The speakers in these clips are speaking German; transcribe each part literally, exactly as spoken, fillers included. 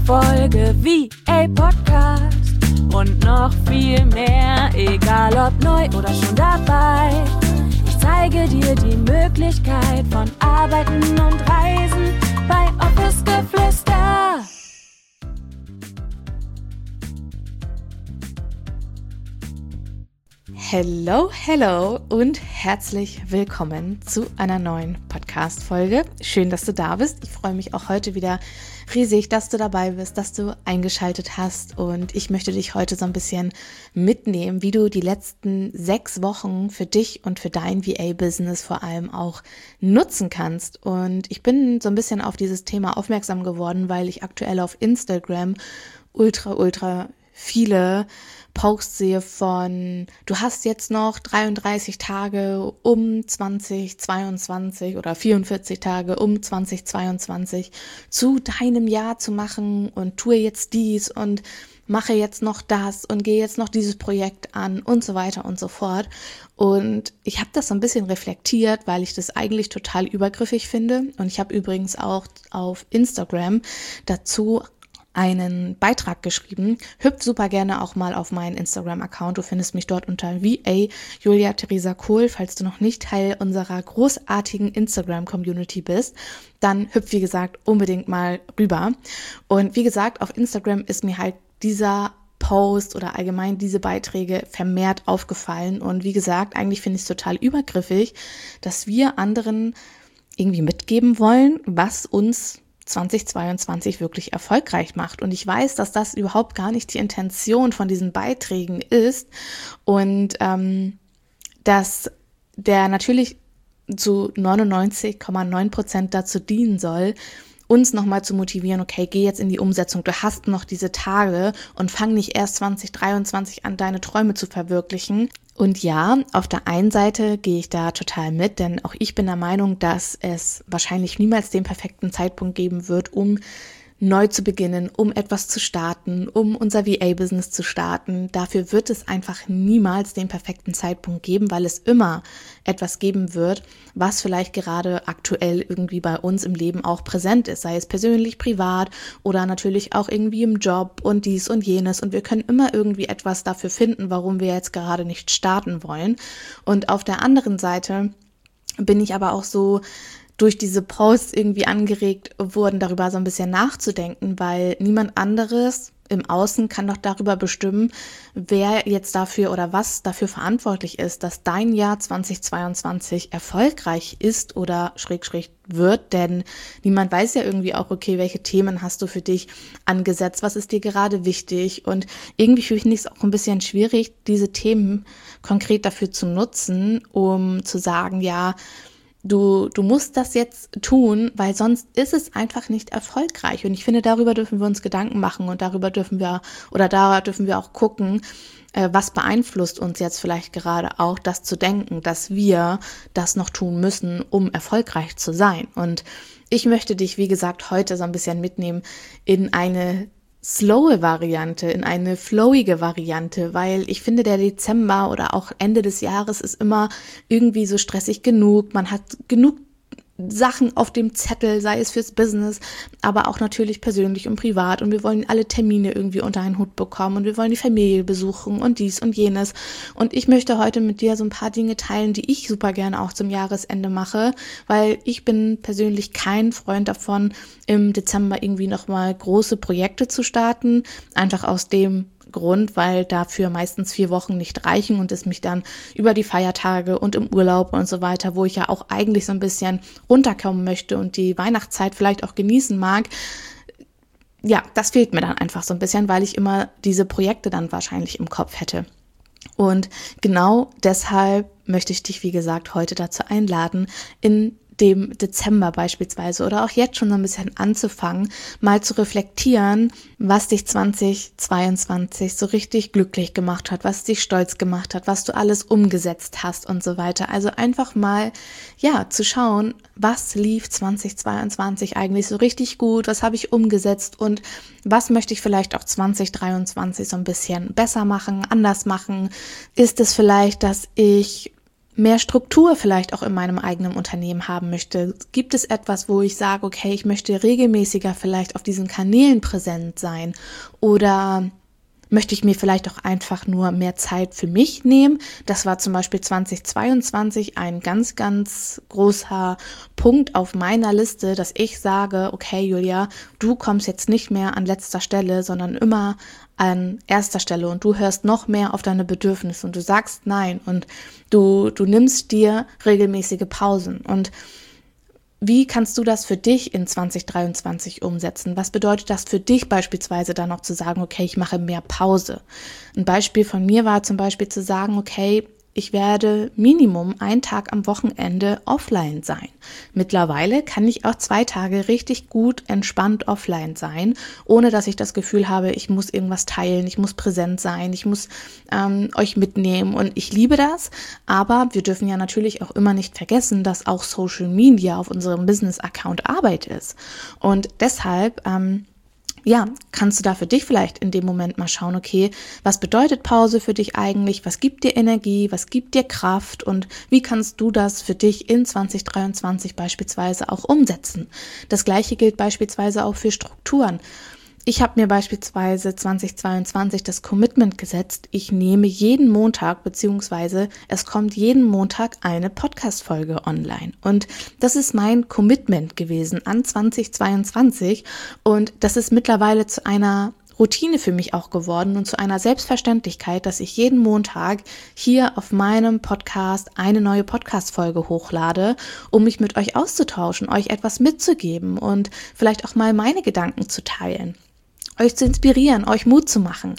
Folge V A Podcast und noch viel mehr, egal ob neu oder schon dabei. Ich zeige dir die Möglichkeit von Arbeiten und Reisen bei Office Geflüster. Hello, hello und herzlich willkommen zu einer neuen Podcast-Folge. Schön, dass du da bist. Ich freue mich auch heute wieder riesig, dass du dabei bist, dass du eingeschaltet hast, und ich möchte dich heute so ein bisschen mitnehmen, wie du die letzten sechs Wochen für dich und für dein V A-Business vor allem auch nutzen kannst. Und ich bin so ein bisschen auf dieses Thema aufmerksam geworden, weil ich aktuell auf Instagram ultra, ultra viele Posts sehe von, du hast jetzt noch dreiunddreißig Tage um zwanzig zweiundzwanzig oder vierundvierzig Tage um zwanzig zweiundzwanzig zu deinem Jahr zu machen und tue jetzt dies und mache jetzt noch das und gehe jetzt noch dieses Projekt an und so weiter und so fort. Und ich habe das so ein bisschen reflektiert, weil ich das eigentlich total übergriffig finde. Und ich habe übrigens auch auf Instagram dazu einen Beitrag geschrieben. Hüpf super gerne auch mal auf meinen Instagram-Account. Du findest mich dort unter V A Julia Theresa Kohl. Falls du noch nicht Teil unserer großartigen Instagram-Community bist, dann hüpf, wie gesagt, unbedingt mal rüber. Und wie gesagt, auf Instagram ist mir halt dieser Post oder allgemein diese Beiträge vermehrt aufgefallen. Und wie gesagt, eigentlich finde ich es total übergriffig, dass wir anderen irgendwie mitgeben wollen, was uns zwanzig zweiundzwanzig wirklich erfolgreich macht. Und ich weiß, dass das überhaupt gar nicht die Intention von diesen Beiträgen ist und ähm, dass der natürlich zu neunundneunzig Komma neun Prozent dazu dienen soll, uns nochmal zu motivieren, okay, geh jetzt in die Umsetzung, du hast noch diese Tage und fang nicht erst zwanzig dreiundzwanzig an, deine Träume zu verwirklichen. Und ja, auf der einen Seite gehe ich da total mit, denn auch ich bin der Meinung, dass es wahrscheinlich niemals den perfekten Zeitpunkt geben wird, um neu zu beginnen, um etwas zu starten, um unser V A-Business zu starten. Dafür wird es einfach niemals den perfekten Zeitpunkt geben, weil es immer etwas geben wird, was vielleicht gerade aktuell irgendwie bei uns im Leben auch präsent ist, sei es persönlich, privat oder natürlich auch irgendwie im Job und dies und jenes. Und wir können immer irgendwie etwas dafür finden, warum wir jetzt gerade nicht starten wollen. Und auf der anderen Seite bin ich aber auch so durch diese Posts irgendwie angeregt wurden, darüber so ein bisschen nachzudenken, weil niemand anderes im Außen kann doch darüber bestimmen, wer jetzt dafür oder was dafür verantwortlich ist, dass dein Jahr zwanzig zweiundzwanzig erfolgreich ist oder schräg schräg wird, denn niemand weiß ja irgendwie auch, okay, welche Themen hast du für dich angesetzt, was ist dir gerade wichtig, und irgendwie finde ich es auch ein bisschen schwierig, diese Themen konkret dafür zu nutzen, um zu sagen, ja, Du, du musst das jetzt tun, weil sonst ist es einfach nicht erfolgreich. Und ich finde, darüber dürfen wir uns Gedanken machen und darüber dürfen wir, oder da dürfen wir auch gucken, äh, was beeinflusst uns jetzt vielleicht gerade auch, das zu denken, dass wir das noch tun müssen, um erfolgreich zu sein. Und ich möchte dich, wie gesagt, heute so ein bisschen mitnehmen in eine slowe Variante, in eine flowige Variante, weil ich finde, der Dezember oder auch Ende des Jahres ist immer irgendwie so stressig genug. Man hat genug Sachen auf dem Zettel, sei es fürs Business, aber auch natürlich persönlich und privat, und wir wollen alle Termine irgendwie unter einen Hut bekommen und wir wollen die Familie besuchen und dies und jenes, und ich möchte heute mit dir so ein paar Dinge teilen, die ich super gerne auch zum Jahresende mache, weil ich bin persönlich kein Freund davon, im Dezember irgendwie nochmal große Projekte zu starten, einfach aus dem Grund, weil dafür meistens vier Wochen nicht reichen und es mich dann über die Feiertage und im Urlaub und so weiter, wo ich ja auch eigentlich so ein bisschen runterkommen möchte und die Weihnachtszeit vielleicht auch genießen mag, ja, das fehlt mir dann einfach so ein bisschen, weil ich immer diese Projekte dann wahrscheinlich im Kopf hätte. Und genau deshalb möchte ich dich, wie gesagt, heute dazu einladen, in dem Dezember beispielsweise oder auch jetzt schon so ein bisschen anzufangen, mal zu reflektieren, was dich zwanzig zweiundzwanzig so richtig glücklich gemacht hat, was dich stolz gemacht hat, was du alles umgesetzt hast und so weiter. Also einfach mal, ja, zu schauen, was lief zwanzig zweiundzwanzig eigentlich so richtig gut, was habe ich umgesetzt und was möchte ich vielleicht auch zwanzig dreiundzwanzig so ein bisschen besser machen, anders machen. Ist es vielleicht, dass ich mehr Struktur vielleicht auch in meinem eigenen Unternehmen haben möchte? Gibt es etwas, wo ich sage, okay, ich möchte regelmäßiger vielleicht auf diesen Kanälen präsent sein? Oder möchte ich mir vielleicht auch einfach nur mehr Zeit für mich nehmen? Das war zum Beispiel zweitausendzweiundzwanzig ein ganz, ganz großer Punkt auf meiner Liste, dass ich sage, okay Julia, du kommst jetzt nicht mehr an letzter Stelle, sondern immer an erster Stelle und du hörst noch mehr auf deine Bedürfnisse und du sagst nein und du, du nimmst dir regelmäßige Pausen. Und wie kannst du das für dich in zwanzig dreiundzwanzig umsetzen? Was bedeutet das für dich beispielsweise dann noch zu sagen, okay, ich mache mehr Pause? Ein Beispiel von mir war zum Beispiel zu sagen, okay, ich werde Minimum einen Tag am Wochenende offline sein. Mittlerweile kann ich auch zwei Tage richtig gut entspannt offline sein, ohne dass ich das Gefühl habe, ich muss irgendwas teilen, ich muss präsent sein, ich muss ähm, euch mitnehmen und ich liebe das. Aber wir dürfen ja natürlich auch immer nicht vergessen, dass auch Social Media auf unserem Business-Account Arbeit ist. Und deshalb ähm, Ja, kannst du da für dich vielleicht in dem Moment mal schauen, okay, was bedeutet Pause für dich eigentlich? Was gibt dir Energie? Was gibt dir Kraft? Und wie kannst du das für dich in zwanzig dreiundzwanzig beispielsweise auch umsetzen? Das Gleiche gilt beispielsweise auch für Strukturen. Ich habe mir beispielsweise zwanzig zweiundzwanzig das Commitment gesetzt, ich nehme jeden Montag, beziehungsweise es kommt jeden Montag eine Podcast-Folge online. Und das ist mein Commitment gewesen an zwanzig zweiundzwanzig und das ist mittlerweile zu einer Routine für mich auch geworden und zu einer Selbstverständlichkeit, dass ich jeden Montag hier auf meinem Podcast eine neue Podcast-Folge hochlade, um mich mit euch auszutauschen, euch etwas mitzugeben und vielleicht auch mal meine Gedanken zu teilen, euch zu inspirieren, euch Mut zu machen.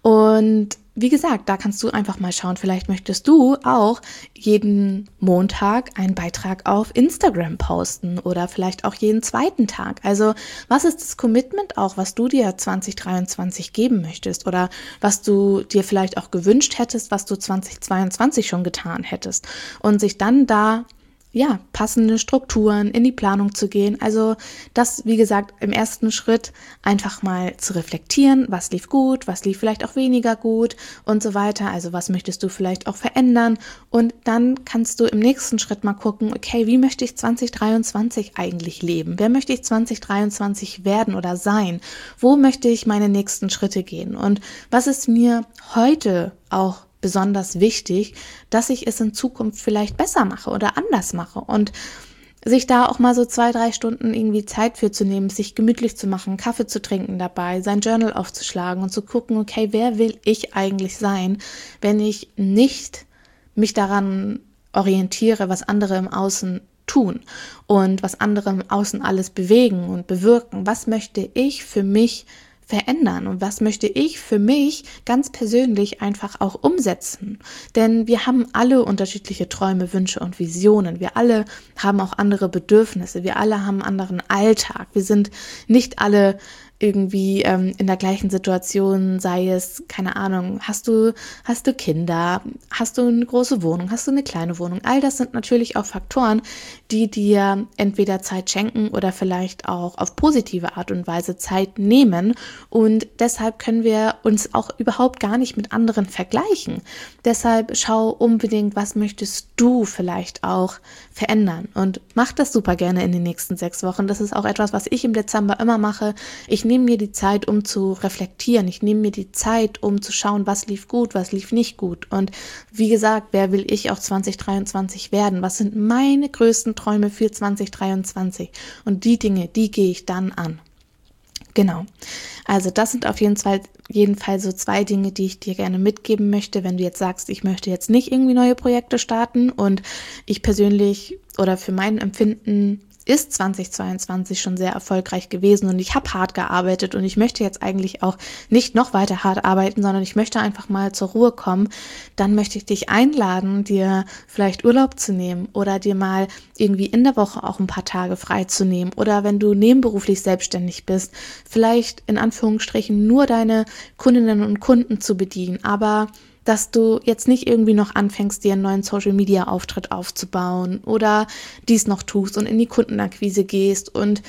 Und wie gesagt, da kannst du einfach mal schauen, vielleicht möchtest du auch jeden Montag einen Beitrag auf Instagram posten oder vielleicht auch jeden zweiten Tag. Also was ist das Commitment auch, was du dir zwanzig dreiundzwanzig geben möchtest oder was du dir vielleicht auch gewünscht hättest, was du zwanzig zweiundzwanzig schon getan hättest und sich dann da ja, passende Strukturen in die Planung zu gehen. Also das, wie gesagt, im ersten Schritt einfach mal zu reflektieren, was lief gut, was lief vielleicht auch weniger gut und so weiter. Also was möchtest du vielleicht auch verändern? Und dann kannst du im nächsten Schritt mal gucken, okay, wie möchte ich zwanzig dreiundzwanzig eigentlich leben? Wer möchte ich zwanzig dreiundzwanzig werden oder sein? Wo möchte ich meine nächsten Schritte gehen? Und was ist mir heute auch besonders wichtig, dass ich es in Zukunft vielleicht besser mache oder anders mache und sich da auch mal so zwei, drei Stunden irgendwie Zeit für zu nehmen, sich gemütlich zu machen, Kaffee zu trinken dabei, sein Journal aufzuschlagen und zu gucken, okay, wer will ich eigentlich sein, wenn ich nicht mich daran orientiere, was andere im Außen tun und was andere im Außen alles bewegen und bewirken. Was möchte ich für mich verändern und was möchte ich für mich ganz persönlich einfach auch umsetzen? Denn wir haben alle unterschiedliche Träume, Wünsche und Visionen. Wir alle haben auch andere Bedürfnisse. Wir alle haben einen anderen Alltag. Wir sind nicht alle irgendwie ähm, in der gleichen Situation, sei es, keine Ahnung, hast du, hast du Kinder, hast du eine große Wohnung, hast du eine kleine Wohnung? All das sind natürlich auch Faktoren, die dir entweder Zeit schenken oder vielleicht auch auf positive Art und Weise Zeit nehmen und deshalb können wir uns auch überhaupt gar nicht mit anderen vergleichen. Deshalb schau unbedingt, was möchtest du vielleicht auch verändern und mach das super gerne in den nächsten sechs Wochen. Das ist auch etwas, was ich im Dezember immer mache. Ich nehme mir die Zeit, um zu reflektieren. Ich nehme mir die Zeit, um zu schauen, was lief gut, was lief nicht gut. Und wie gesagt, wer will ich auch zwanzig dreiundzwanzig werden? Was sind meine größten Träume für zwanzig dreiundzwanzig? Und die Dinge, die gehe ich dann an. Genau. Also das sind auf jeden Fall, jeden Fall so zwei Dinge, die ich dir gerne mitgeben möchte, wenn du jetzt sagst, ich möchte jetzt nicht irgendwie neue Projekte starten und ich persönlich oder für mein Empfinden ist zwanzig zweiundzwanzig schon sehr erfolgreich gewesen und ich habe hart gearbeitet und ich möchte jetzt eigentlich auch nicht noch weiter hart arbeiten, sondern ich möchte einfach mal zur Ruhe kommen, dann möchte ich dich einladen, dir vielleicht Urlaub zu nehmen oder dir mal irgendwie in der Woche auch ein paar Tage frei zu nehmen oder wenn du nebenberuflich selbstständig bist, vielleicht in Anführungsstrichen nur deine Kundinnen und Kunden zu bedienen, aber dass du jetzt nicht irgendwie noch anfängst, dir einen neuen Social-Media-Auftritt aufzubauen oder dies noch tust und in die Kundenakquise gehst und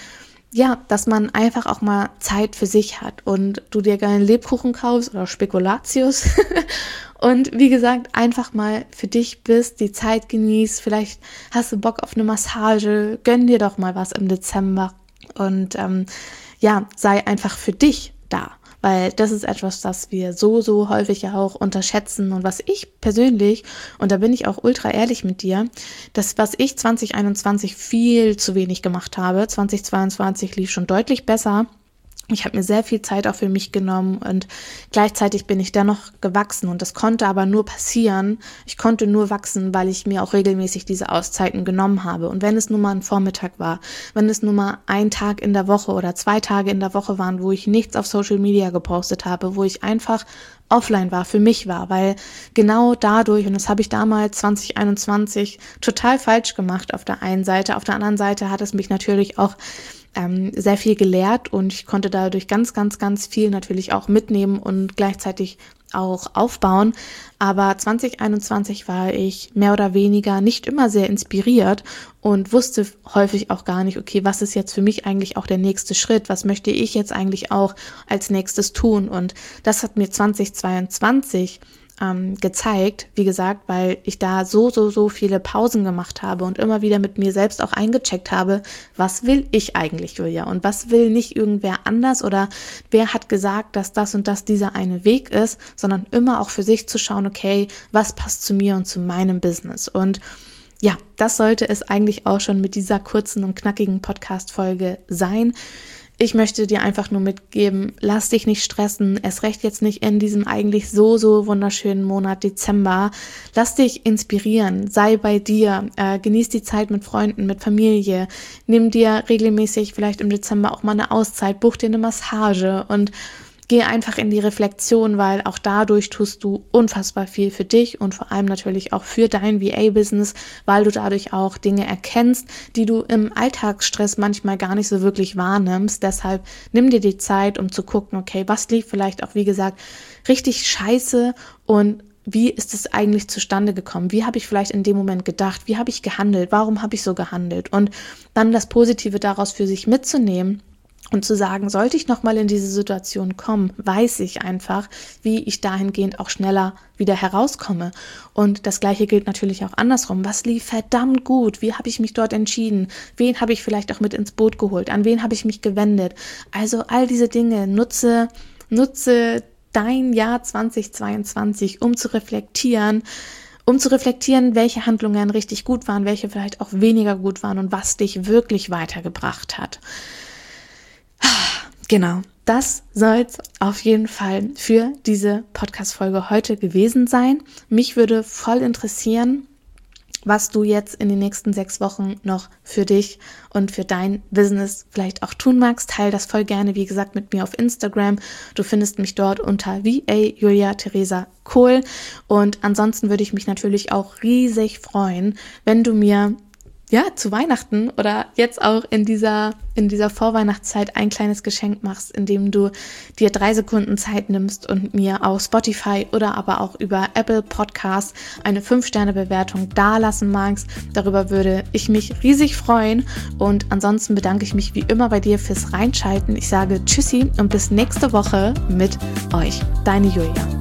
ja, dass man einfach auch mal Zeit für sich hat und du dir gerne Lebkuchen kaufst oder Spekulatius und wie gesagt, einfach mal für dich bist, die Zeit genießt, vielleicht hast du Bock auf eine Massage, gönn dir doch mal was im Dezember und ähm, ja, sei einfach für dich da. Weil das ist etwas, das wir so, so häufig ja auch unterschätzen und was ich persönlich, und da bin ich auch ultra ehrlich mit dir, das, was ich zwanzig einundzwanzig viel zu wenig gemacht habe, zwanzig zweiundzwanzig lief schon deutlich besser. Ich habe mir sehr viel Zeit auch für mich genommen und gleichzeitig bin ich dennoch gewachsen und das konnte aber nur passieren. Ich konnte nur wachsen, weil ich mir auch regelmäßig diese Auszeiten genommen habe. Und wenn es nur mal ein Vormittag war, wenn es nur mal ein Tag in der Woche oder zwei Tage in der Woche waren, wo ich nichts auf Social Media gepostet habe, wo ich einfach offline war, für mich war, weil genau dadurch, und das habe ich damals zwanzig einundzwanzig total falsch gemacht auf der einen Seite, auf der anderen Seite hat es mich natürlich auch ähm, sehr viel gelehrt und ich konnte dadurch ganz, ganz, ganz viel natürlich auch mitnehmen und gleichzeitig auch aufbauen, aber zwanzig einundzwanzig war ich mehr oder weniger nicht immer sehr inspiriert und wusste häufig auch gar nicht, okay, was ist jetzt für mich eigentlich auch der nächste Schritt, was möchte ich jetzt eigentlich auch als nächstes tun und das hat mir zwanzig zweiundzwanzig ähm, gezeigt, wie gesagt, weil ich da so, so, so viele Pausen gemacht habe und immer wieder mit mir selbst auch eingecheckt habe, was will ich eigentlich, Julia, und was will nicht irgendwer anders oder wer hat gesagt, dass das und das dieser eine Weg ist, sondern immer auch für sich zu schauen, okay, was passt zu mir und zu meinem Business und ja, das sollte es eigentlich auch schon mit dieser kurzen und knackigen Podcast-Folge sein. Ich möchte dir einfach nur mitgeben, lass dich nicht stressen, erst recht jetzt nicht in diesem eigentlich so, so wunderschönen Monat Dezember. Lass dich inspirieren, sei bei dir, äh, genieß die Zeit mit Freunden, mit Familie, nimm dir regelmäßig vielleicht im Dezember auch mal eine Auszeit, buch dir eine Massage und geh einfach in die Reflexion, weil auch dadurch tust du unfassbar viel für dich und vor allem natürlich auch für dein V A-Business, weil du dadurch auch Dinge erkennst, die du im Alltagsstress manchmal gar nicht so wirklich wahrnimmst. Deshalb nimm dir die Zeit, um zu gucken, okay, was lief vielleicht auch, wie gesagt, richtig scheiße und wie ist es eigentlich zustande gekommen? Wie habe ich vielleicht in dem Moment gedacht? Wie habe ich gehandelt? Warum habe ich so gehandelt? Und dann das Positive daraus für sich mitzunehmen. Und zu sagen, sollte ich nochmal in diese Situation kommen, weiß ich einfach, wie ich dahingehend auch schneller wieder herauskomme. Und das Gleiche gilt natürlich auch andersrum. Was lief verdammt gut? Wie habe ich mich dort entschieden? Wen habe ich vielleicht auch mit ins Boot geholt? An wen habe ich mich gewendet? Also all diese Dinge, nutze, nutze dein Jahr zwanzig zweiundzwanzig, um zu reflektieren, um zu reflektieren, welche Handlungen richtig gut waren, welche vielleicht auch weniger gut waren und was dich wirklich weitergebracht hat. Genau, das soll es auf jeden Fall für diese Podcast-Folge heute gewesen sein. Mich würde voll interessieren, was du jetzt in den nächsten sechs Wochen noch für dich und für dein Business vielleicht auch tun magst. Teil das voll gerne, wie gesagt, mit mir auf Instagram. Du findest mich dort unter V A Julia Theresa Kohl. Und ansonsten würde ich mich natürlich auch riesig freuen, wenn du mir ja, zu Weihnachten oder jetzt auch in dieser, in dieser Vorweihnachtszeit ein kleines Geschenk machst, indem du dir drei Sekunden Zeit nimmst und mir auf Spotify oder aber auch über Apple Podcasts eine fünf Sterne Bewertung dalassen magst. Darüber würde ich mich riesig freuen und ansonsten bedanke ich mich wie immer bei dir fürs Reinschalten. Ich sage Tschüssi und bis nächste Woche mit euch. Deine Julia.